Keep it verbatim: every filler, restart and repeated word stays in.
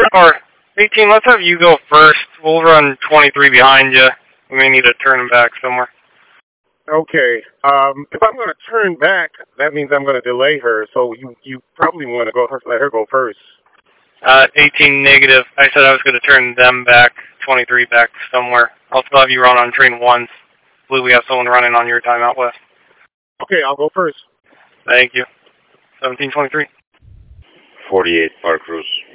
Or, eighteen, let's have you go first. We'll run twenty-three behind you. We may need to turn him back somewhere. Okay. Um, if I'm going to turn back, that means I'm going to delay her, so you, you probably want to go let her go first. Uh, eighteen negative. I said I was going to turn them back, twenty-three back somewhere. I'll still have you run on train one. I believe we have someone running on your time out west. Okay, I'll go first. Thank you. seventeen twenty-three. forty-eight, Park Cruise.